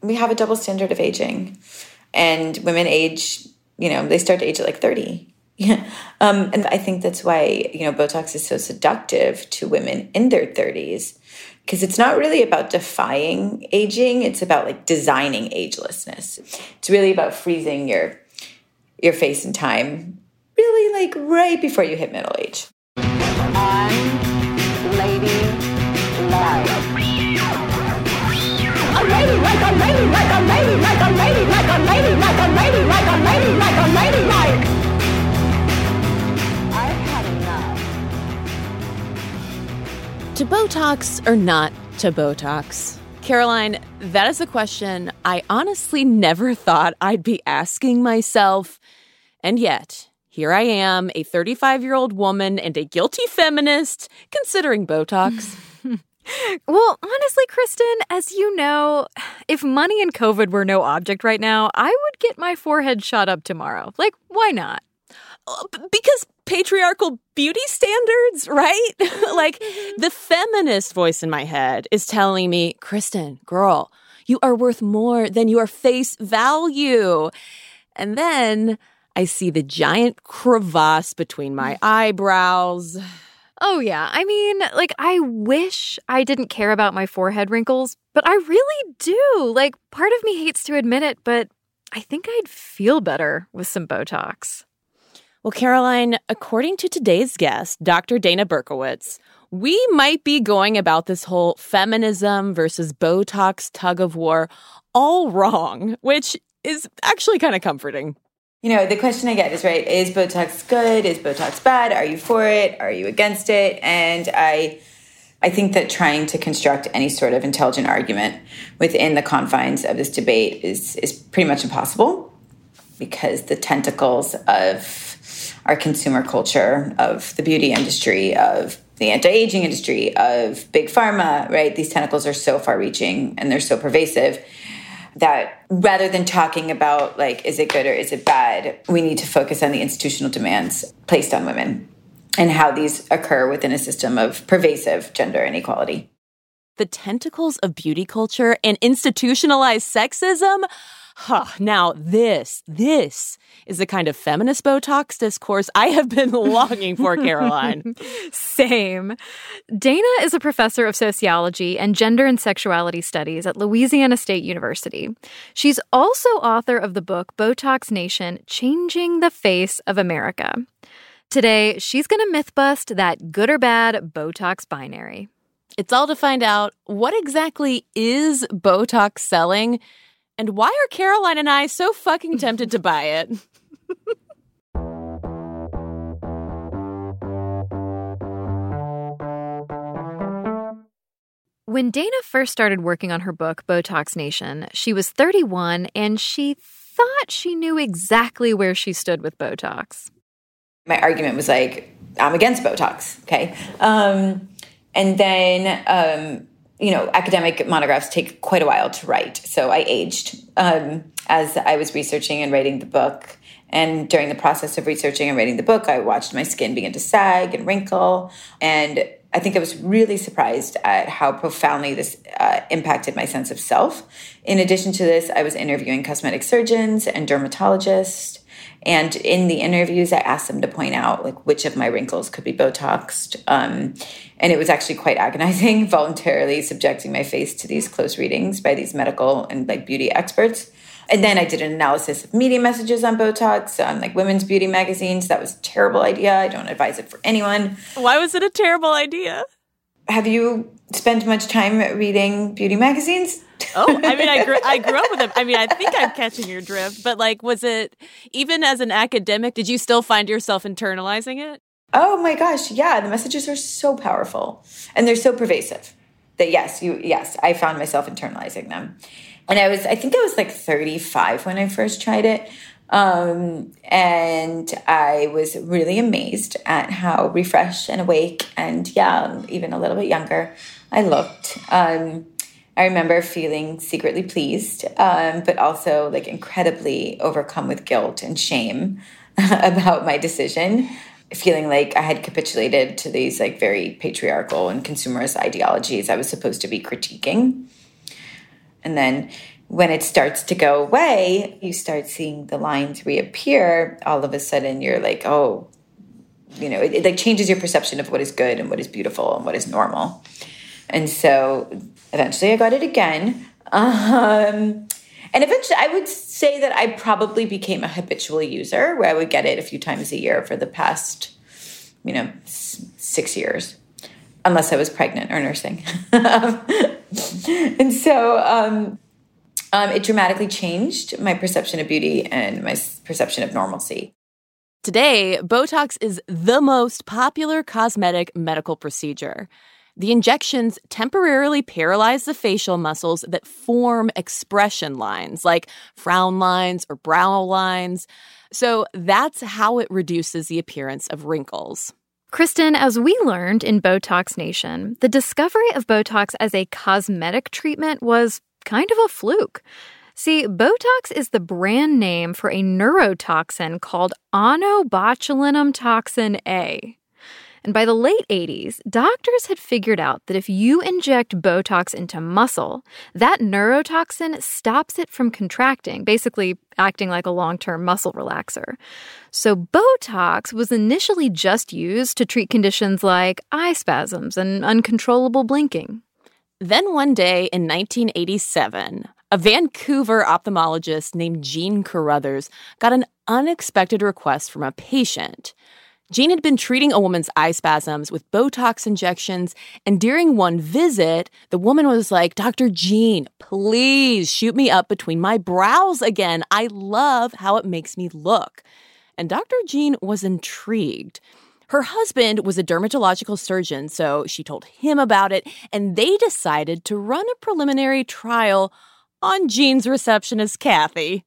we have a double standard of aging. And women age, they start to age at like 30. And I think that's why, Botox is so seductive to women in their 30s, because it's not really about defying aging. It's about like designing agelessness. It's really about freezing your face in time, really like right before you hit middle age. Lady like. A lady like a lady like a lady like a lady like a lady like a lady like a lady like a lady like. I've had enough. To Botox or not to Botox? Caroline, that is a question I honestly never thought I'd be asking myself. And yet, here I am, a 35-year-old woman and a guilty feminist, considering Botox. Well, honestly, Kristen, as you know, if money and COVID were no object right now, I would get my forehead shot up tomorrow. Like, why not? Because patriarchal beauty standards, right? Like, the feminist voice in my head is telling me, Kristen, girl, you are worth more than your face value. And then I see the giant crevasse between my eyebrows. Oh, yeah. I mean, like, I wish I didn't care about my forehead wrinkles, but I really do. Like, part of me hates to admit it, but I think I'd feel better with some Botox. Well, Caroline, according to today's guest, Dr. Dana Berkowitz, we might be going about this whole feminism versus Botox tug of war all wrong, which is actually kind of comforting. The question I get is, right, is Botox good? Is Botox bad? Are you for it? Are you against it? And I think that trying to construct any sort of intelligent argument within the confines of this debate is pretty much impossible, because the tentacles of our consumer culture, of the beauty industry, of the anti-aging industry, of big pharma, right, these tentacles are so far-reaching and they're so pervasive that rather than talking about, like, is it good or is it bad, we need to focus on the institutional demands placed on women and how these occur within a system of pervasive gender inequality. The tentacles of beauty culture and institutionalized sexism? Now this is the kind of feminist Botox discourse I have been longing for, Caroline. Same. Dana is a professor of sociology and gender and sexuality studies at Louisiana State University. She's also author of the book Botox Nation, Changing the Face of America. Today, she's going to myth bust that good or bad Botox binary. It's all to find out what exactly is Botox selling, and why are Caroline and I so fucking tempted to buy it? When Dana first started working on her book, Botox Nation, she was 31, and she thought she knew exactly where she stood with Botox. My argument was like, I'm against Botox, okay? And then, academic monographs take quite a while to write. So I aged as I was researching and writing the book. And during the process of researching and writing the book, I watched my skin begin to sag and wrinkle. And I think I was really surprised at how profoundly this impacted my sense of self. In addition to this, I was interviewing cosmetic surgeons and dermatologists. And in the interviews, I asked them to point out like which of my wrinkles could be Botoxed. And it was actually quite agonizing, voluntarily subjecting my face to these close readings by these medical and like beauty experts. And then I did an analysis of media messages on Botox on like women's beauty magazines. That was a terrible idea. I don't advise it for anyone. Why was it a terrible idea? Have you spent much time reading beauty magazines? Oh, I mean, I grew up with them. I mean, I think I'm catching your drift. But like, was it, even as an academic, did you still find yourself internalizing it? Oh my gosh, yeah. The messages are so powerful. And they're so pervasive that yes, I found myself internalizing them. And I think I was like 35 when I first tried it. And I was really amazed at how refreshed and awake and even a little bit younger I looked. I remember feeling secretly pleased, but also like incredibly overcome with guilt and shame about my decision, feeling like I had capitulated to these like very patriarchal and consumerist ideologies I was supposed to be critiquing. And then when it starts to go away, you start seeing the lines reappear. All of a sudden, you're like, oh, it like changes your perception of what is good and what is beautiful and what is normal. And so eventually I got it again. And eventually I would say that I probably became a habitual user where I would get it a few times a year for the past, 6 years, unless I was pregnant or nursing. And so it dramatically changed my perception of beauty and my perception of normalcy. Today, Botox is the most popular cosmetic medical procedure. The injections temporarily paralyze the facial muscles that form expression lines, like frown lines or brow lines. So that's how it reduces the appearance of wrinkles. Kristen, as we learned in Botox Nation, the discovery of Botox as a cosmetic treatment was kind of a fluke. See, Botox is the brand name for a neurotoxin called onabotulinum toxin A. And by the late 80s, doctors had figured out that if you inject Botox into muscle, that neurotoxin stops it from contracting, basically acting like a long-term muscle relaxer. So Botox was initially just used to treat conditions like eye spasms and uncontrollable blinking. Then one day in 1987, a Vancouver ophthalmologist named Jean Carruthers got an unexpected request from a patient. Jean had been treating a woman's eye spasms with Botox injections, and during one visit, the woman was like, "Dr. Jean, please shoot me up between my brows again. I love how it makes me look." And Dr. Jean was intrigued. Her husband was a dermatological surgeon, so she told him about it, and they decided to run a preliminary trial on Jean's receptionist, Kathy.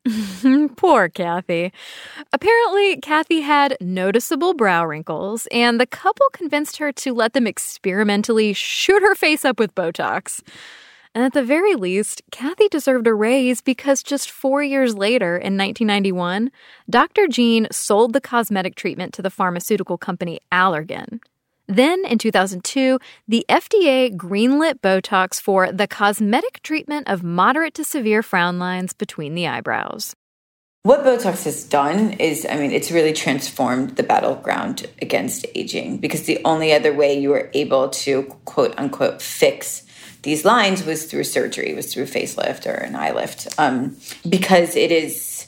Poor Kathy. Apparently, Kathy had noticeable brow wrinkles, and the couple convinced her to let them experimentally shoot her face up with Botox. And at the very least, Kathy deserved a raise because just 4 years later, in 1991, Dr. Jean sold the cosmetic treatment to the pharmaceutical company Allergan. Then, in 2002, the FDA greenlit Botox for the cosmetic treatment of moderate to severe frown lines between the eyebrows. What Botox has done is, it's really transformed the battleground against aging, because the only other way you were able to, quote unquote, fix these lines was through surgery, was through a facelift or an eye lift, because it is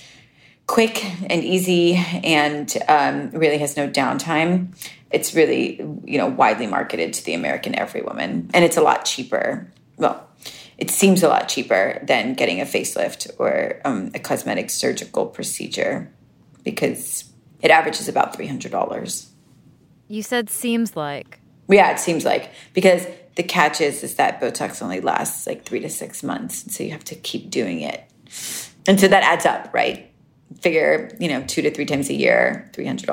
quick and easy and really has no downtime. It's really, widely marketed to the American everywoman, and it's a lot cheaper. Well, it seems a lot cheaper than getting a facelift or a cosmetic surgical procedure, because it averages about $300. You said seems like. Yeah, it seems like, because the catch is that Botox only lasts like 3 to 6 months. And so you have to keep doing it. And so that adds up, right? Figure, 2 to 3 times a year,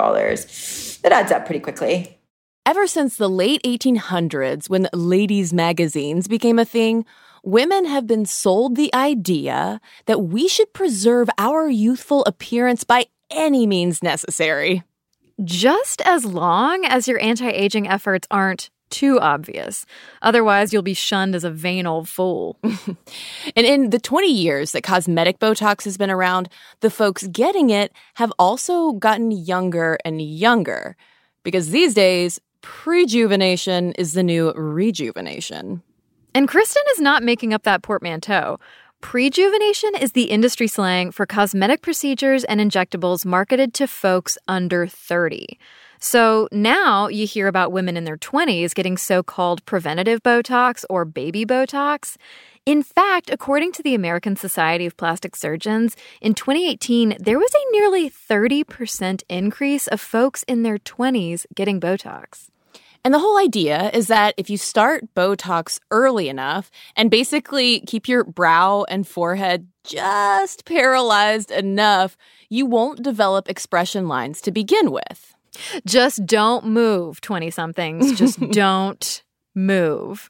$300. That adds up pretty quickly. Ever since the late 1800s, when ladies' magazines became a thing, women have been sold the idea that we should preserve our youthful appearance by any means necessary. Just as long as your anti-aging efforts aren't too obvious. Otherwise, you'll be shunned as a vain old fool. And in the 20 years that cosmetic Botox has been around, the folks getting it have also gotten younger and younger. Because these days, prejuvenation is the new rejuvenation. And Kristen is not making up that portmanteau. Prejuvenation is the industry slang for cosmetic procedures and injectables marketed to folks under 30. So now you hear about women in their 20s getting so-called preventative Botox or baby Botox. In fact, according to the American Society of Plastic Surgeons, in 2018, there was a nearly 30% increase of folks in their 20s getting Botox. And the whole idea is that if you start Botox early enough and basically keep your brow and forehead just paralyzed enough, you won't develop expression lines to begin with. Just don't move, 20-somethings. Just don't move.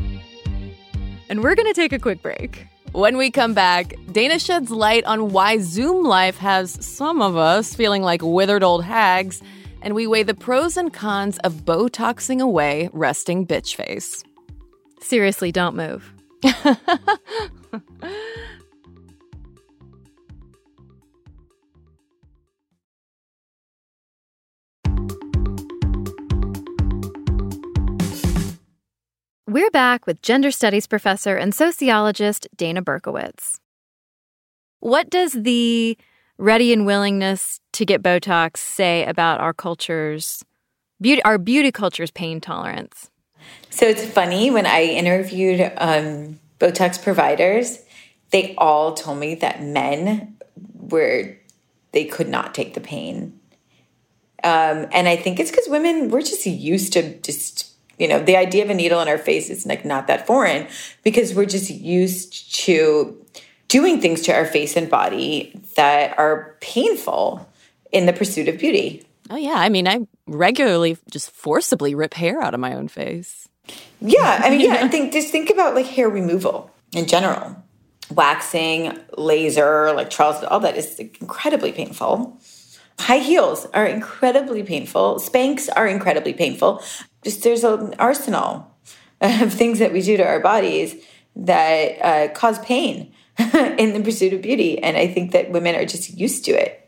And we're going to take a quick break. When we come back, Dana sheds light on why Zoom life has some of us feeling like withered old hags, and we weigh the pros and cons of Botoxing away resting bitch face. Seriously, don't move. We're back with gender studies professor and sociologist Dana Berkowitz. What does the ready and willingness to get Botox say about our beauty culture's pain tolerance? So it's funny, when I interviewed Botox providers, they all told me that men they could not take the pain. And I think it's because women, we're just used to the idea of a needle in our face is like not that foreign, because we're just used to doing things to our face and body that are painful in the pursuit of beauty. Oh, yeah. I mean, I regularly just forcibly rip hair out of my own face. Yeah. I mean, yeah. Just think about like hair removal in general. Waxing, laser, like Charles, all that is incredibly painful. High heels are incredibly painful. Spanx are incredibly painful. Just there's an arsenal of things that we do to our bodies that cause pain in the pursuit of beauty. And I think that women are just used to it.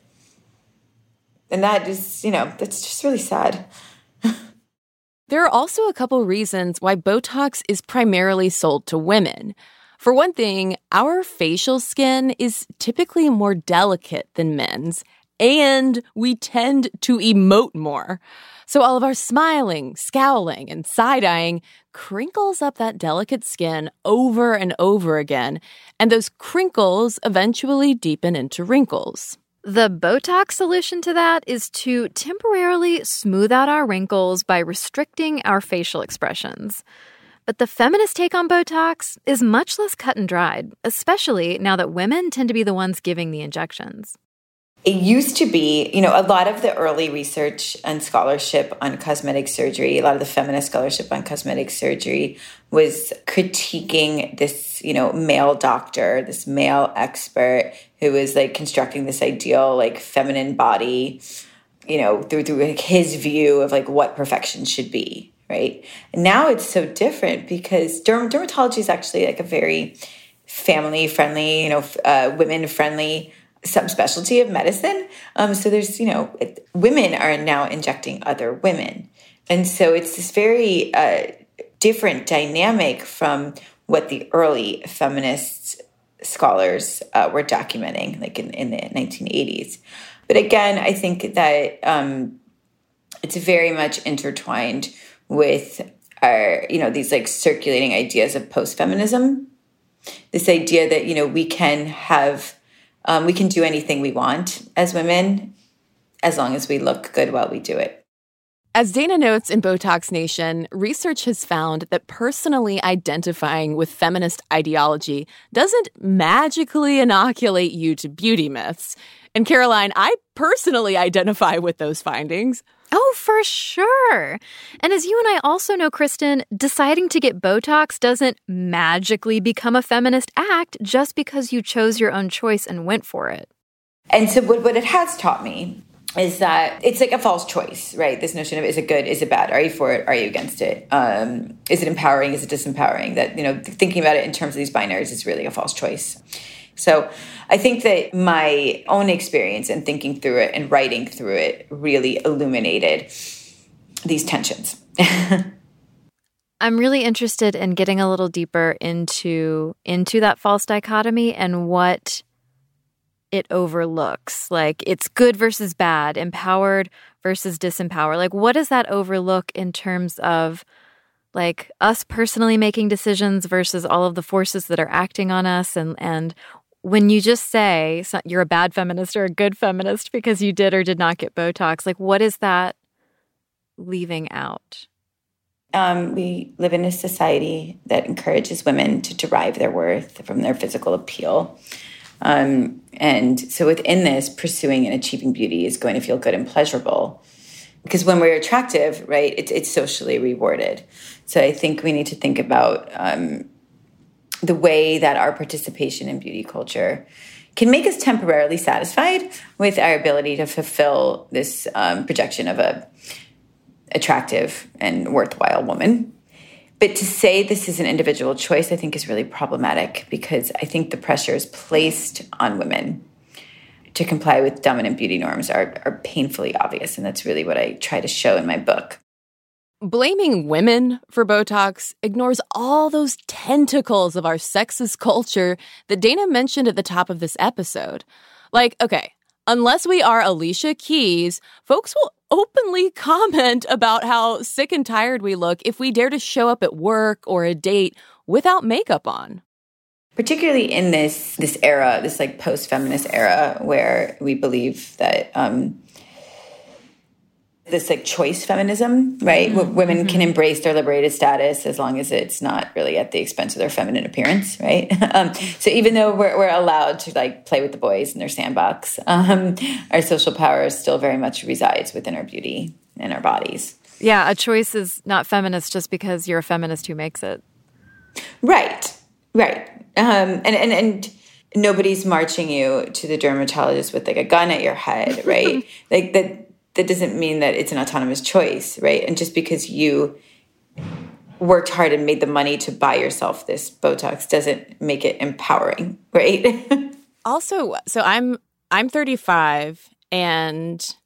And that is, that's just really sad. There are also a couple reasons why Botox is primarily sold to women. For one thing, our facial skin is typically more delicate than men's, and we tend to emote more. So all of our smiling, scowling, and side-eyeing crinkles up that delicate skin over and over again, and those crinkles eventually deepen into wrinkles. The Botox solution to that is to temporarily smooth out our wrinkles by restricting our facial expressions. But the feminist take on Botox is much less cut and dried, especially now that women tend to be the ones giving the injections. It used to be, a lot of the early research and scholarship on cosmetic surgery, a lot of the feminist scholarship on cosmetic surgery was critiquing this, male doctor, this male expert who was like constructing this ideal, like feminine body, through like his view of like what perfection should be, right? And now it's so different because dermatology is actually like a very family-friendly, women-friendly subspecialty of medicine. So there's, women are now injecting other women. And so it's this very different dynamic from what the early feminist scholars were documenting, like in the 1980s. But again, I think that it's very much intertwined with our, these like circulating ideas of post-feminism. This idea that, we can do anything we want as women as long as we look good while we do it. As Dana notes in Botox Nation, research has found that personally identifying with feminist ideology doesn't magically inoculate you to beauty myths. And Caroline, I personally identify with those findings. Oh, for sure. And as you and I also know, Kristen, deciding to get Botox doesn't magically become a feminist act just because you chose your own choice and went for it. And so what it has taught me is that it's like a false choice, right? This notion of, is it good? Is it bad? Are you for it? Are you against it? Is it empowering? Is it disempowering? That, thinking about it in terms of these binaries is really a false choice. So I think that my own experience in thinking through it and writing through it really illuminated these tensions. I'm really interested in getting a little deeper into that false dichotomy and what it overlooks. Like, it's good versus bad, empowered versus disempowered. Like, what does that overlook in terms of like us personally making decisions versus all of the forces that are acting on us? And when you just say you're a bad feminist or a good feminist because you did or did not get Botox, like, what is that leaving out? We live in a society that encourages women to derive their worth from their physical appeal. And so within this, pursuing and achieving beauty is going to feel good and pleasurable. Because when we're attractive, right, it's socially rewarded. So I think we need to think about the way that our participation in beauty culture can make us temporarily satisfied with our ability to fulfill this projection of a attractive and worthwhile woman. But to say this is an individual choice, I think is really problematic because I think the pressures placed on women to comply with dominant beauty norms are painfully obvious. And that's really what I try to show in my book. Blaming women for Botox ignores all those tentacles of our sexist culture that Dana mentioned at the top of this episode. Like, okay, unless we are Alicia Keys, folks will openly comment about how sick and tired we look if we dare to show up at work or a date without makeup on. Particularly in this era, this like post-feminist era where we believe that this like choice feminism, right? Women can embrace their liberated status as long as it's not really at the expense of their feminine appearance, right? So even though we're allowed to like play with the boys in their sandbox, our social power still very much resides within our beauty and our bodies. Yeah, a choice is not feminist just because you're a feminist who makes it. Right. And nobody's marching you to the dermatologist with like a gun at your head, right? Like that doesn't mean that it's an autonomous choice, right? And just because you worked hard and made the money to buy yourself this Botox doesn't make it empowering, right? Also, so I'm 35, and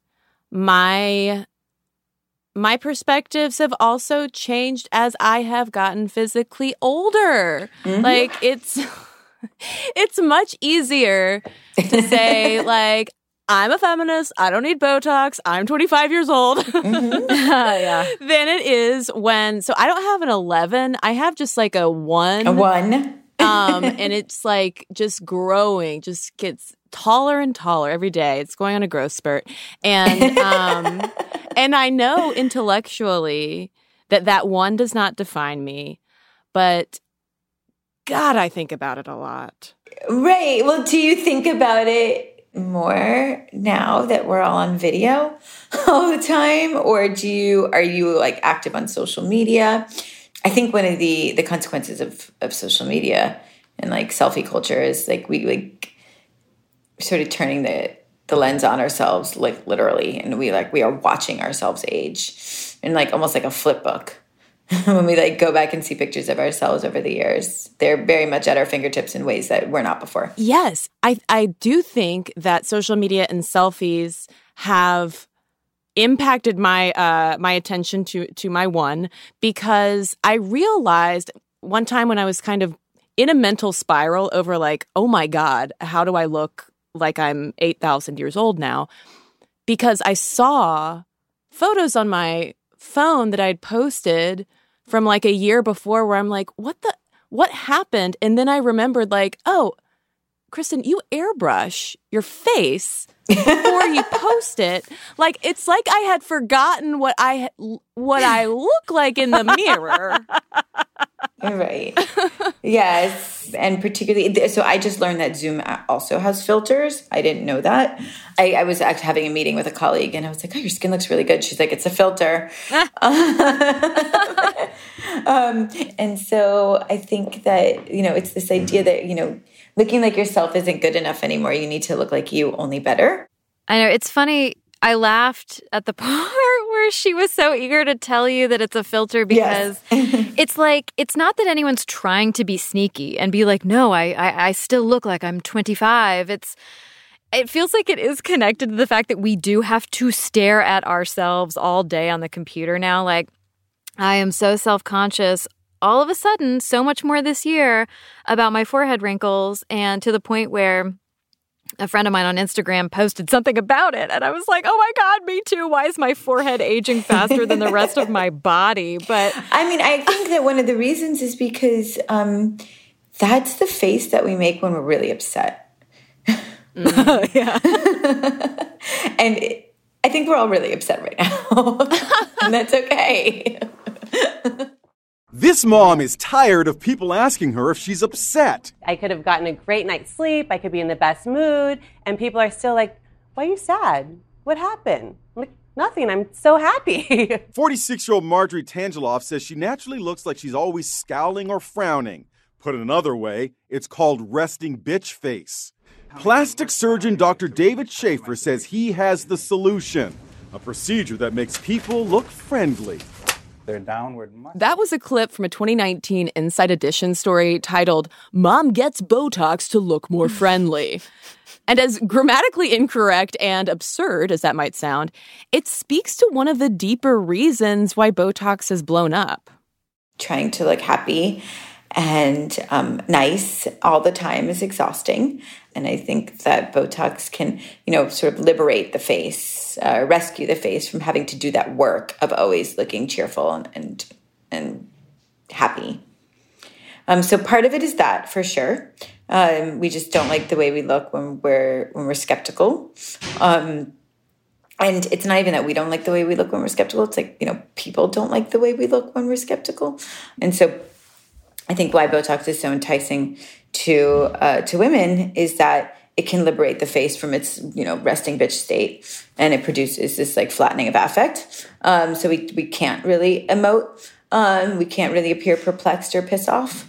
my perspectives have also changed as I have gotten physically older. Mm-hmm. Like it's much easier to say like, I'm a feminist, I don't need Botox, I'm 25 years old. Mm-hmm. Yeah. Than it is when, so I don't have an 11, I have just like a 1. A 1. And it's like just growing, just gets taller and taller every day. It's going on a growth spurt. And and I know intellectually that 1 does not define me, but God, I think about it a lot. Right. Well, do you think about it more now that we're all on video all the time, or are you like active on social media? I think one of the consequences of social media and like selfie culture is like we like sort of turning the lens on ourselves, like literally, and we are watching ourselves age in like almost like a flip book. When we like go back and see pictures of ourselves over the years, they're very much at our fingertips in ways that were not before. Yes, I do think that social media and selfies have impacted my my attention to my 1, because I realized one time when I was kind of in a mental spiral over like, oh my God, how do I look like I'm 8,000 years old now? Because I saw photos on my phone that I'd posted from like a year before where I'm like, what happened? And then I remembered like, oh, Kristen, you airbrush your face before you post it. Like, it's like I had forgotten what I look like in the mirror. Right. Yes. And particularly, so I just learned that Zoom also has filters. I didn't know that. I was actually having a meeting with a colleague and I was like, oh, your skin looks really good. She's like, it's a filter. And so I think that, it's this idea that, looking like yourself isn't good enough anymore. You need to look like you, only better. I know. It's funny. I laughed at the part where she was so eager to tell you that it's a filter because it's like, it's not that anyone's trying to be sneaky and be like, no, I still look like I'm 25. It feels like it is connected to the fact that we do have to stare at ourselves all day on the computer now. Like, I am so self-conscious all of a sudden, so much more this year about my forehead wrinkles, and to the point where a friend of mine on Instagram posted something about it, and I was like, oh my God, me too. Why is my forehead aging faster than the rest of my body? But I mean, I think that one of the reasons is because that's the face that we make when we're really upset. Yeah. And I think we're all really upset right now. And that's okay. This mom is tired of people asking her if she's upset. I could have gotten a great night's sleep. I could be in the best mood. And people are still like, why are you sad? What happened? I'm like, nothing. I'm so happy. 46-year-old Marjorie Tangeloff says she naturally looks like she's always scowling or frowning. Put another way, it's called resting bitch face. Plastic surgeon Dr. David Schaefer says he has the solution, a procedure that makes people look friendly. their downward muscle. That was a clip from a 2019 Inside Edition story titled, "Mom Gets Botox to Look More Friendly." And as grammatically incorrect and absurd as that might sound, it speaks to one of the deeper reasons why Botox has blown up. Trying to look happy and nice all the time is exhausting. And I think that Botox can, sort of liberate the face, rescue the face from having to do that work of always looking cheerful and happy. So part of it is that, for sure. We just don't like the way we look when we're skeptical. And it's not even that we don't like the way we look when we're skeptical. It's like, people don't like the way we look when we're skeptical. And so I think why Botox is so enticing to women is that it can liberate the face from its, resting bitch state, and it produces this like flattening of affect. So we can't really emote. We can't really appear perplexed or pissed off.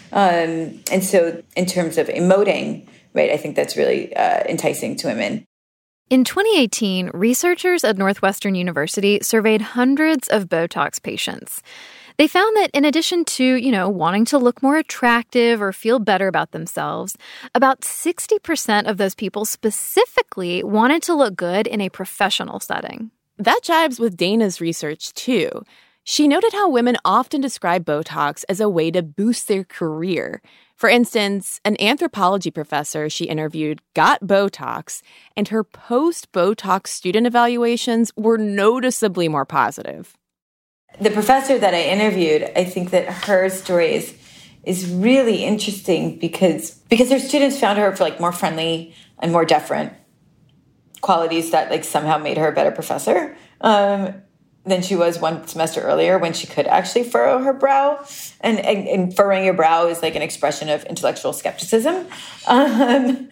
And so in terms of emoting, right, I think that's really enticing to women. In 2018, researchers at Northwestern University surveyed hundreds of Botox patients. They found that in addition to, wanting to look more attractive or feel better about themselves, about 60% of those people specifically wanted to look good in a professional setting. That jives with Dana's research, too. She noted how women often describe Botox as a way to boost their career. For instance, an anthropology professor she interviewed got Botox, and her post-Botox student evaluations were noticeably more positive. The professor that I interviewed, I think that her story is really interesting because her students found her for more friendly and more deferent qualities that somehow made her a better professor than she was one semester earlier when she could actually furrow her brow. And furrowing your brow is an expression of intellectual skepticism. And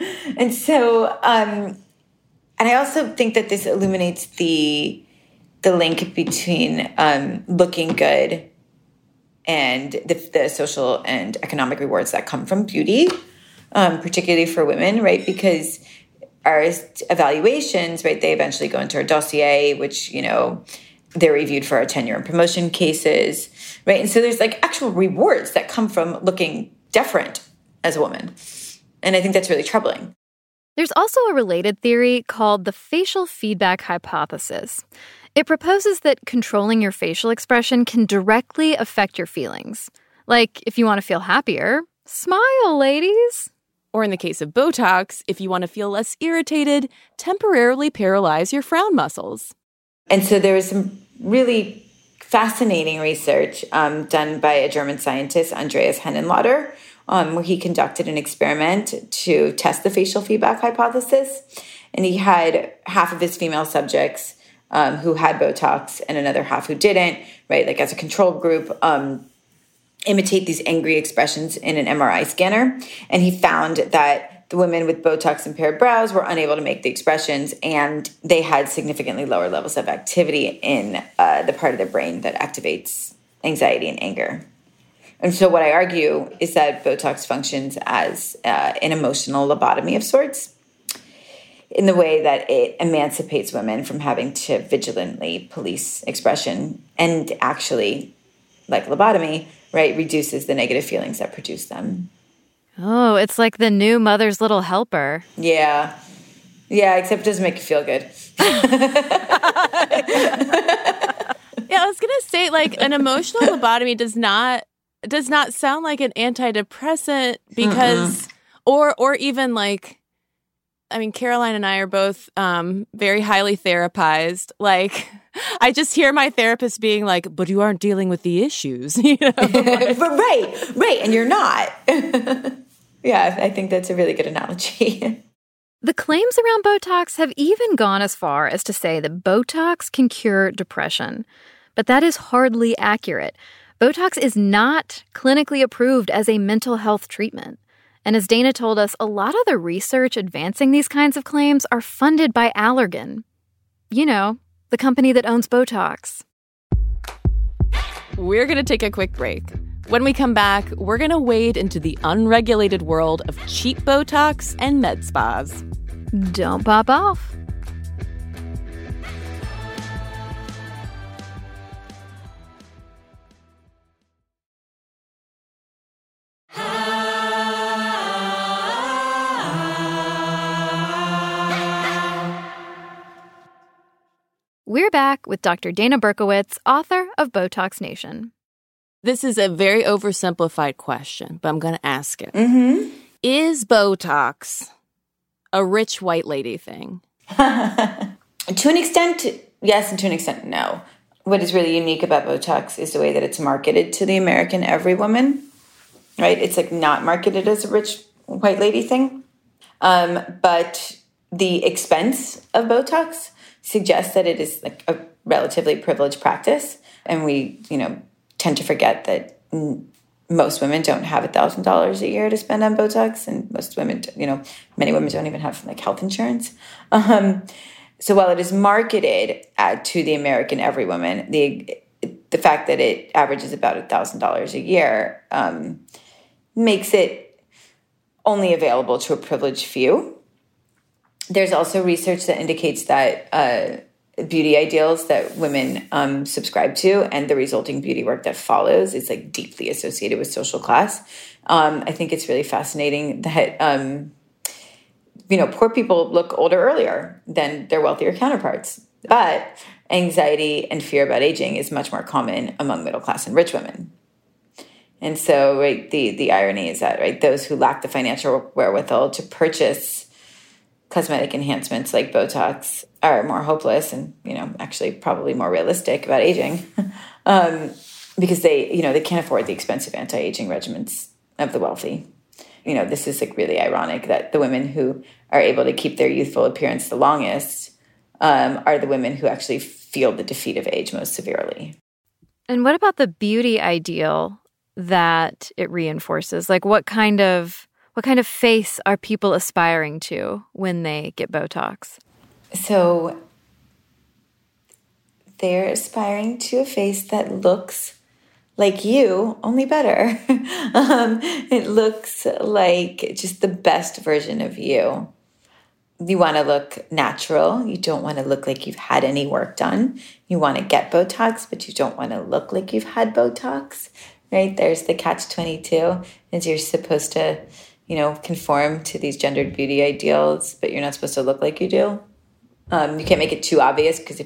I also think that this illuminates the link between looking good and the social and economic rewards that come from beauty, particularly for women, right? Because our evaluations, right, they eventually go into our dossier, which, they're reviewed for our tenure and promotion cases, right? And so there's actual rewards that come from looking different as a woman. And I think that's really troubling. There's also a related theory called the facial feedback hypothesis. It proposes that controlling your facial expression can directly affect your feelings. Like, if you want to feel happier, smile, ladies. Or in the case of Botox, if you want to feel less irritated, temporarily paralyze your frown muscles. And so there was some really fascinating research done by a German scientist, Andreas Henenlotter, where he conducted an experiment to test the facial feedback hypothesis. And he had half of his female subjects who had Botox and another half who didn't, right? As a control group, imitate these angry expressions in an MRI scanner. And he found that the women with Botox-impaired brows were unable to make the expressions, and they had significantly lower levels of activity in the part of the brain that activates anxiety and anger. And so what I argue is that Botox functions as an emotional lobotomy of sorts, in the way that it emancipates women from having to vigilantly police expression and actually, like lobotomy, right, reduces the negative feelings that produce them. Oh, it's like the new mother's little helper. Yeah. Yeah, except it doesn't make you feel good. Yeah, I was going to say, an emotional lobotomy does not sound like an antidepressant because, or even Caroline and I are both very highly therapized. I just hear my therapist being like, but you aren't dealing with the issues, But right. And you're not. Yeah, I think that's a really good analogy. The claims around Botox have even gone as far as to say that Botox can cure depression. But that is hardly accurate. Botox is not clinically approved as a mental health treatment. And as Dana told us, a lot of the research advancing these kinds of claims are funded by Allergan. The company that owns Botox. We're going to take a quick break. When we come back, we're going to wade into the unregulated world of cheap Botox and med spas. Don't pop off. We're back with Dr. Dana Berkowitz, author of Botox Nation. This is a very oversimplified question, but I'm going to ask it. Is Botox a rich white lady thing? To an extent, yes, and to an extent, no. What is really unique about Botox is the way that it's marketed to the American every woman, right? It's like not marketed as a rich white lady thing. But the expense of Botox suggests that it is like a relatively privileged practice. And we, tend to forget that most women don't have $1,000 a year to spend on Botox. And most women, many women don't even have like health insurance. So while it is marketed to the American every woman, the fact that it averages about $1,000 a year makes it only available to a privileged few. There's also research that indicates that beauty ideals that women subscribe to and the resulting beauty work that follows is like deeply associated with social class. I think it's really fascinating that poor people look older earlier than their wealthier counterparts. But anxiety and fear about aging is much more common among middle class and rich women. And so, right, the irony is that, right, those who lack the financial wherewithal to purchase cosmetic enhancements like Botox are more hopeless and, actually probably more realistic about aging because they can't afford the expensive anti-aging regimens of the wealthy. This is like really ironic that the women who are able to keep their youthful appearance the longest are the women who actually feel the defeat of age most severely. And what about the beauty ideal that it reinforces? Like what kind of face are people aspiring to when they get Botox? So they're aspiring to a face that looks like you, only better. It looks like just the best version of you. You want to look natural. You don't want to look like you've had any work done. You want to get Botox, but you don't want to look like you've had Botox, right? There's the catch-22, is you're supposed to, conform to these gendered beauty ideals, but you're not supposed to look like you do. You can't make it too obvious because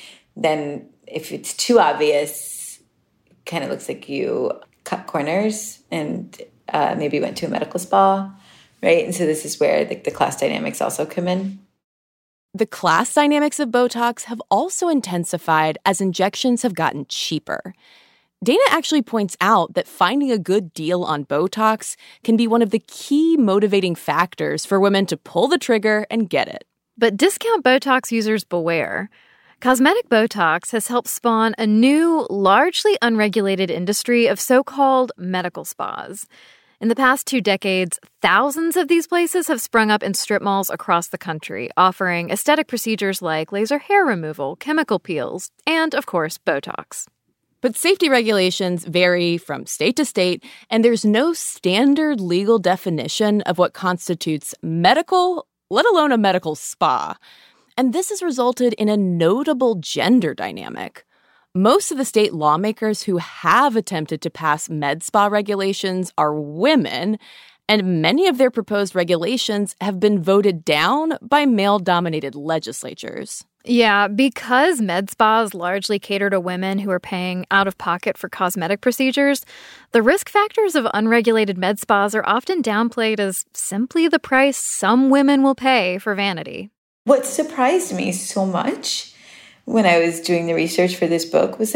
if it's too obvious, it kind of looks like you cut corners and maybe went to a medical spa, right? And so this is where the class dynamics also come in. The class dynamics of Botox have also intensified as injections have gotten cheaper. Dana actually points out that finding a good deal on Botox can be one of the key motivating factors for women to pull the trigger and get it. But discount Botox users beware. Cosmetic Botox has helped spawn a new, largely unregulated industry of so-called medical spas. In the past 2 decades, thousands of these places have sprung up in strip malls across the country, offering aesthetic procedures like laser hair removal, chemical peels, and, of course, Botox. But safety regulations vary from state to state, and there's no standard legal definition of what constitutes medical, let alone a medical spa. And this has resulted in a notable gender dynamic. Most of the state lawmakers who have attempted to pass med spa regulations are women, and many of their proposed regulations have been voted down by male-dominated legislatures. Yeah, because med spas largely cater to women who are paying out of pocket for cosmetic procedures, the risk factors of unregulated med spas are often downplayed as simply the price some women will pay for vanity. What surprised me so much when I was doing the research for this book was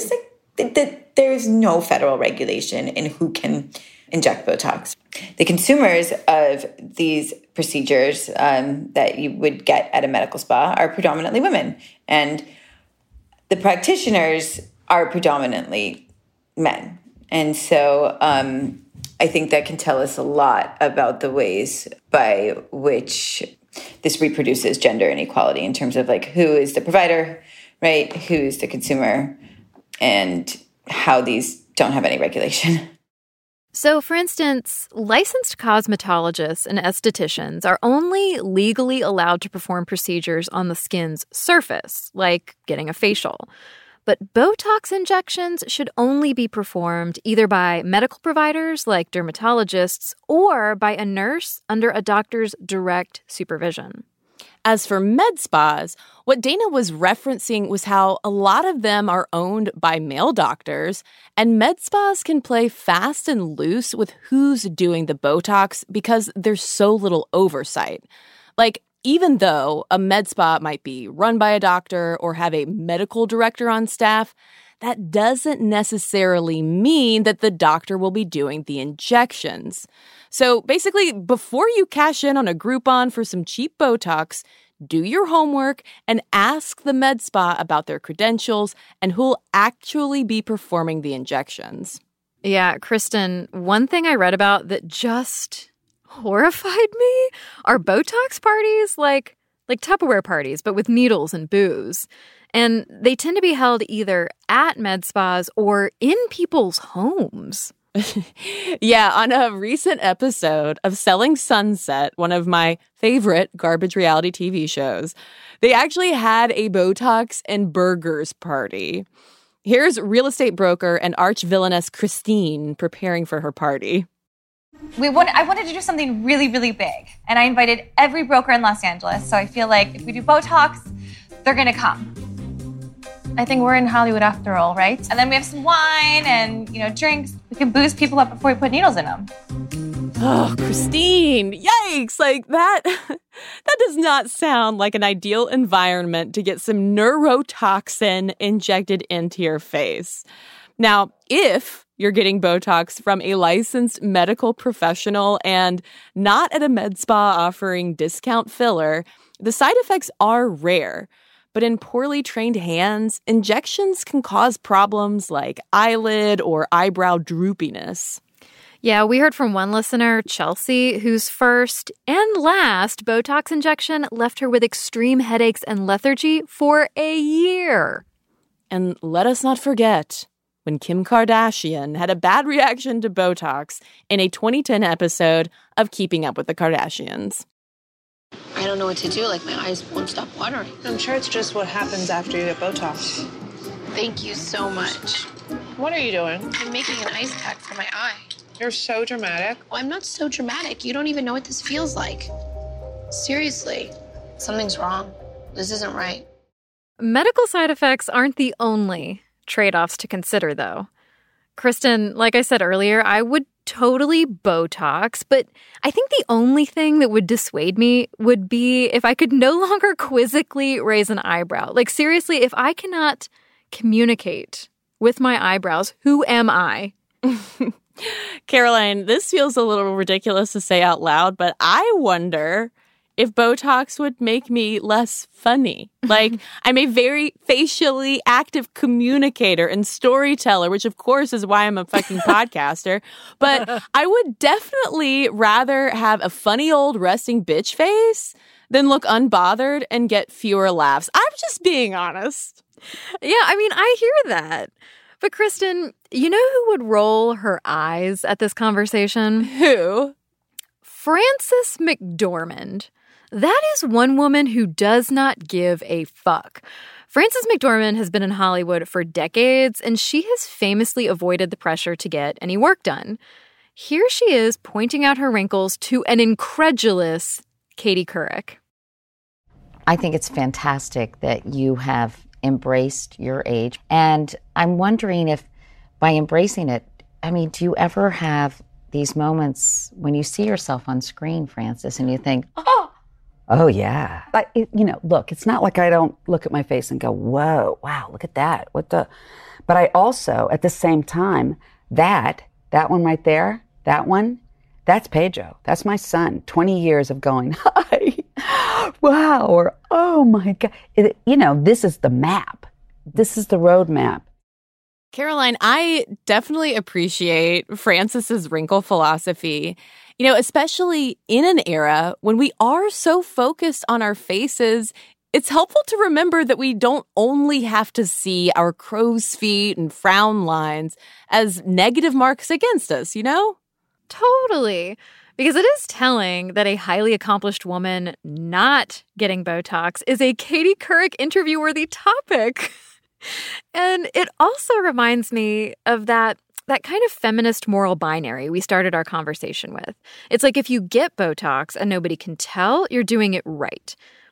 there's no federal regulation in who can inject Botox. The consumers of these procedures that you would get at a medical spa are predominantly women, and the practitioners are predominantly men. And so I think that can tell us a lot about the ways by which this reproduces gender inequality in terms of like who is the provider, right? Who's the consumer, and how these don't have any regulation. So, for instance, licensed cosmetologists and estheticians are only legally allowed to perform procedures on the skin's surface, like getting a facial. But Botox injections should only be performed either by medical providers like dermatologists or by a nurse under a doctor's direct supervision. As for med spas, what Dana was referencing was how a lot of them are owned by male doctors, and med spas can play fast and loose with who's doing the Botox because there's so little oversight. Like, even though a med spa might be run by a doctor or have a medical director on staff, that doesn't necessarily mean that the doctor will be doing the injections. So basically, before you cash in on a Groupon for some cheap Botox, do your homework and ask the med spa about their credentials and who'll actually be performing the injections. Yeah, Kristen, one thing I read about that just horrified me are Botox parties, like Tupperware parties, but with needles and booze. And they tend to be held either at med spas or in people's homes. Yeah, on a recent episode of Selling Sunset, one of my favorite garbage reality TV shows, they actually had a Botox and burgers party. Here's real estate broker and arch villainess Christine preparing for her party. I wanted to do something really, really big. And I invited every broker in Los Angeles. So I feel like if we do Botox, they're going to come. I think we're in Hollywood after all, right? And then we have some wine and, drinks. We can booze people up before we put needles in them. Oh, Christine, yikes. Like that does not sound like an ideal environment to get some neurotoxin injected into your face. Now, if you're getting Botox from a licensed medical professional and not at a med spa offering discount filler, the side effects are rare. But in poorly trained hands, injections can cause problems like eyelid or eyebrow droopiness. Yeah, we heard from one listener, Chelsea, whose first and last Botox injection left her with extreme headaches and lethargy for a year. And let us not forget when Kim Kardashian had a bad reaction to Botox in a 2010 episode of Keeping Up with the Kardashians. I don't know what to do. Like, my eyes won't stop watering. I'm sure it's just what happens after you get Botox. Thank you so much. What are you doing? I'm making an ice pack for my eye. You're so dramatic. Oh, I'm not so dramatic. You don't even know what this feels like. Seriously. Something's wrong. This isn't right. Medical side effects aren't the only trade-offs to consider, though. Kristen, like I said earlier, I would totally Botox, but I think the only thing that would dissuade me would be if I could no longer quizzically raise an eyebrow. Like, seriously, if I cannot communicate with my eyebrows, who am I? Caroline, this feels a little ridiculous to say out loud, but I wonder if Botox would make me less funny. Like, I'm a very facially active communicator and storyteller, which of course is why I'm a fucking podcaster. But I would definitely rather have a funny old resting bitch face than look unbothered and get fewer laughs. I'm just being honest. Yeah, I mean, I hear that. But Kristen, you know who would roll her eyes at this conversation? Who? Frances McDormand. That is one woman who does not give a fuck. Frances McDormand has been in Hollywood for decades, and she has famously avoided the pressure to get any work done. Here she is pointing out her wrinkles to an incredulous Katie Couric. I think it's fantastic that you have embraced your age. And I'm wondering if by embracing it, I mean, do you ever have these moments when you see yourself on screen, Frances, and you think, oh yeah. But, look, it's not like I don't look at my face and go, whoa, wow, look at that. But I also, at the same time, that one right there, that one, that's Pedro. That's my son. 20 years of going, hi, wow, or oh my God. This is the map. This is the road map. Caroline, I definitely appreciate Frances's wrinkle philosophy. Especially in an era when we are so focused on our faces, it's helpful to remember that we don't only have to see our crow's feet and frown lines as negative marks against us, Totally. Because it is telling that a highly accomplished woman not getting Botox is a Katie Couric interview-worthy topic. And it also reminds me of that kind of feminist moral binary we started our conversation with. It's like if you get Botox and nobody can tell, you're doing it right.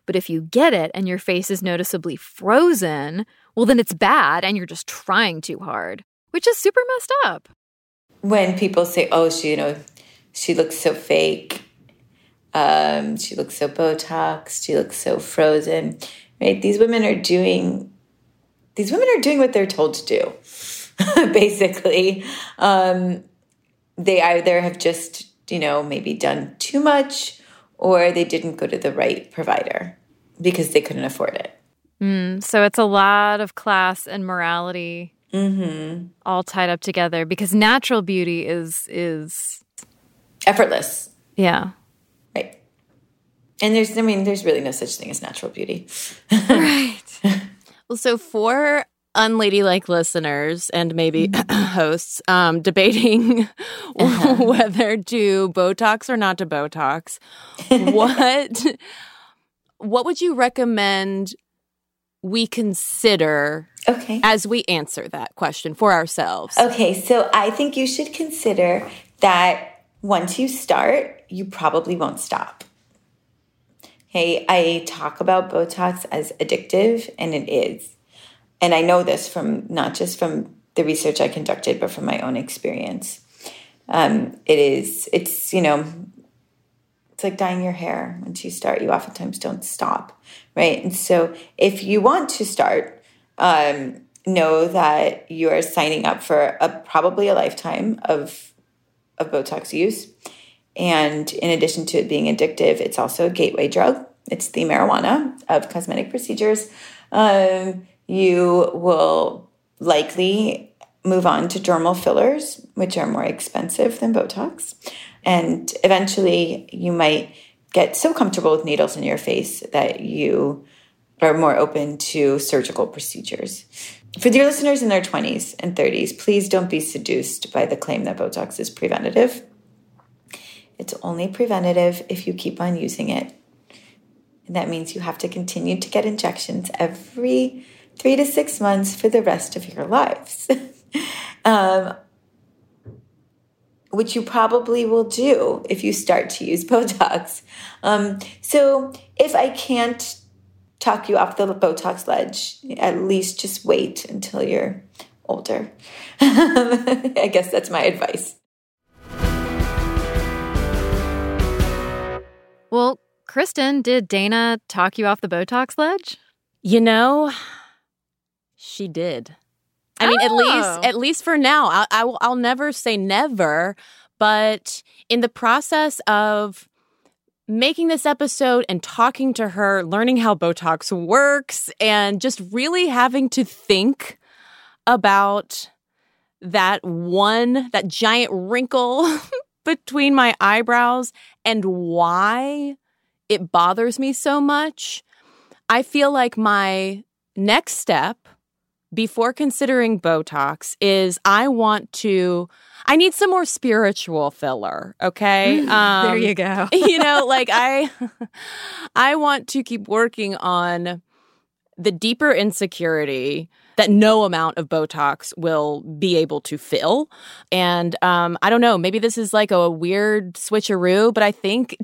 But if you get it and your face is noticeably frozen, well, then it's bad and you're just trying too hard, which is super messed up. When people say, oh, she looks so fake, she looks so Botox, she looks so frozen, right? These women are doing what they're told to do, basically. They either have just, maybe done too much, or they didn't go to the right provider because they couldn't afford it. So it's a lot of class and morality all tied up together, because natural beauty is effortless. Yeah. Right. And there's really no such thing as natural beauty. Right. Well, so for unladylike listeners and maybe hosts debating whether to Botox or not to Botox, what would you recommend we consider as we answer that question for ourselves? Okay, so I think you should consider that once you start, you probably won't stop. Okay, I talk about Botox as addictive, and it is. And I know this from not just from the research I conducted, but from my own experience. It's like dyeing your hair. Once you start, you oftentimes don't stop, right? And so if you want to start, know that you are signing up for probably a lifetime of Botox use. And in addition to it being addictive, it's also a gateway drug. It's the marijuana of cosmetic procedures. You will likely move on to dermal fillers, which are more expensive than Botox. And eventually you might get so comfortable with needles in your face that you are more open to surgical procedures. For your listeners in their 20s and 30s, please don't be seduced by the claim that Botox is preventative. It's only preventative if you keep on using it. And that means you have to continue to get injections every 3 to 6 months for the rest of your lives, which you probably will do if you start to use Botox. So if I can't talk you off the Botox ledge, at least just wait until you're older. I guess that's my advice. Well, Kristen, did Dana talk you off the Botox ledge? She did. I mean, at least for now. I'll never say never, but in the process of making this episode and talking to her, learning how Botox works, and just really having to think about that giant wrinkle between my eyebrows and why it bothers me so much, I feel like my next step before considering Botox is I need some more spiritual filler, okay? There you go. I want to keep working on the deeper insecurity that no amount of Botox will be able to fill. And I don't know, maybe this is like a weird switcheroo, but I think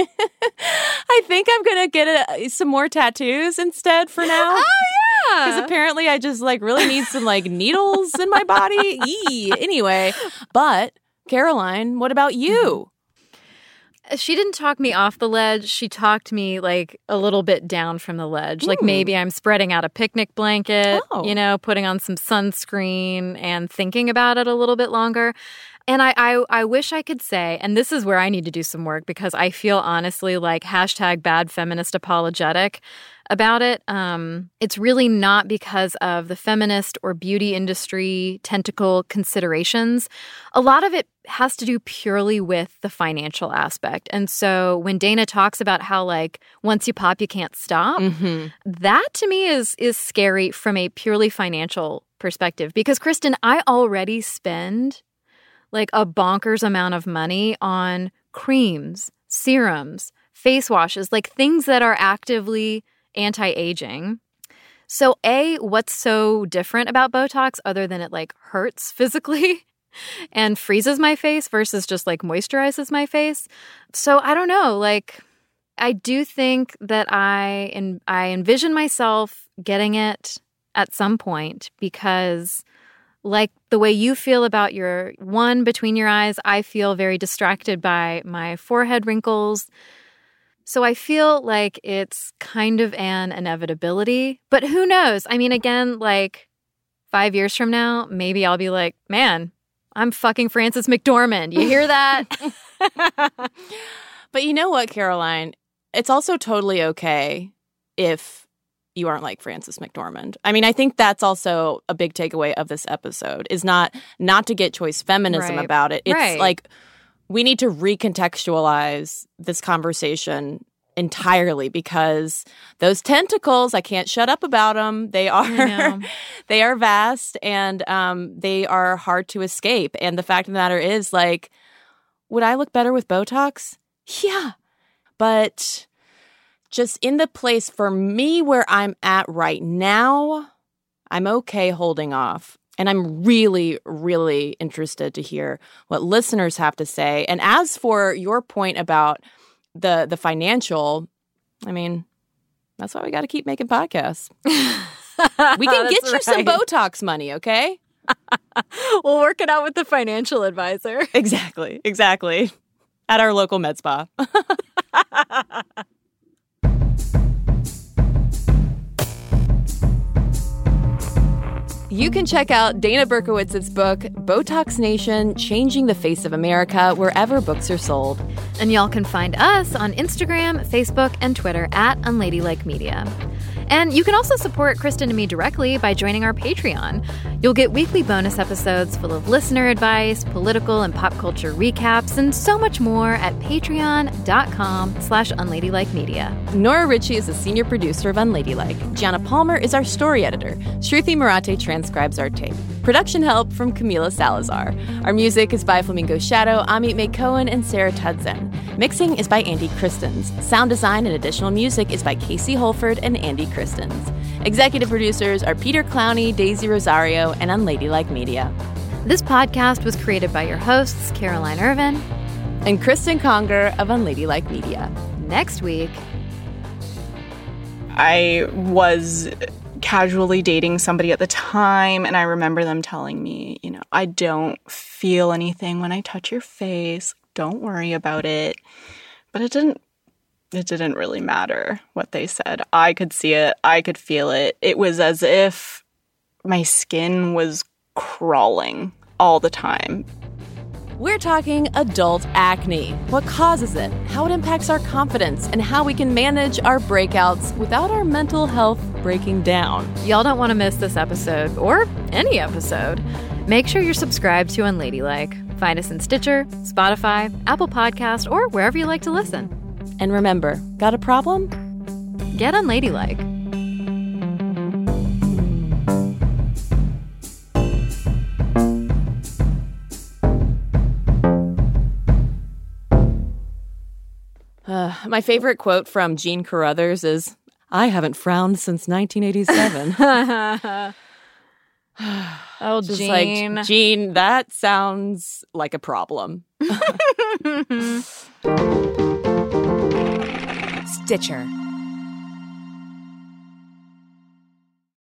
I'm going to get some more tattoos instead for now. Oh, yeah. Because apparently I just really need some needles in my body. Anyway, but Caroline, what about you? She didn't talk me off the ledge. She talked me a little bit down from the ledge. Like maybe I'm spreading out a picnic blanket, putting on some sunscreen and thinking about it a little bit longer. And I wish I could say, and this is where I need to do some work because I feel honestly like #BadFeministApologetic about it. It's really not because of the feminist or beauty industry tentacle considerations. A lot of it has to do purely with the financial aspect. And so when Dana talks about how once you pop, you can't stop, that to me is scary from a purely financial perspective. Because Kristen, I already spend a bonkers amount of money on creams, serums, face washes, things that are actively anti-aging. So what's so different about Botox other than it hurts physically and freezes my face versus just moisturizes my face? So I don't know, I do think that I envision myself getting it at some point because, like the way you feel about your one between your eyes, I feel very distracted by my forehead wrinkles. So I feel like it's kind of an inevitability. But who knows? I mean, again, like 5 years from now, maybe I'll be like, man, I'm fucking Frances McDormand. You hear that? But you know what, Caroline? It's also totally okay if you aren't like Frances McDormand. I mean, I think that's also a big takeaway of this episode is not to get choice feminism about it. It's like we need to recontextualize this conversation entirely because those tentacles, I can't shut up about them. They are they are vast and they are hard to escape. And the fact of the matter is, like, would I look better with Botox? Yeah. But just in the place for me where I'm at right now, I'm okay holding off. And I'm really, really interested to hear what listeners have to say. And as for your point about the financial, I mean, that's why we got to keep making podcasts. We can get you some Botox money, okay? We'll work it out with the financial advisor. Exactly. At our local med spa. You can check out Dana Berkowitz's book, Botox Nation, Changing the Face of America, wherever books are sold. And y'all can find us on Instagram, Facebook, and Twitter at Unladylike Media. And you can also support Kristen and me directly by joining our Patreon. You'll get weekly bonus episodes full of listener advice, political and pop culture recaps, and so much more at patreon.com/unladylikemedia. Nora Ritchie is the senior producer of Unladylike. Gianna Palmer is our story editor. Shruti Marate transcribes our tape. Production help from Camila Salazar. Our music is by Flamingo Shadow, Amit May Cohen, and Sarah Tudzen. Mixing is by Andy Christens. Sound design and additional music is by Casey Holford and Andy Christens. Executive producers are Peter Clowney, Daisy Rosario, and Unladylike Media. This podcast was created by your hosts, Caroline Irvin and Kristen Conger of Unladylike Media. Next week, I was casually dating somebody at the time, and I remember them telling me, you know, I don't feel anything when I touch your face. Don't worry about it. But it didn't really matter what they said. I could see it. I could feel it. It was as if my skin was crawling all the time. We're talking adult acne, what causes it, how it impacts our confidence, and how we can manage our breakouts without our mental health breaking down. Y'all don't want to miss this episode, or any episode. Make sure you're subscribed to Unladylike. Find us in Stitcher, Spotify, Apple Podcast, or wherever you like to listen. And remember, got a problem? Get Unladylike. My favorite quote from Gene Carruthers is, "I haven't frowned since 1987. Oh, just Gene. Like, Gene, that sounds like a problem. Stitcher.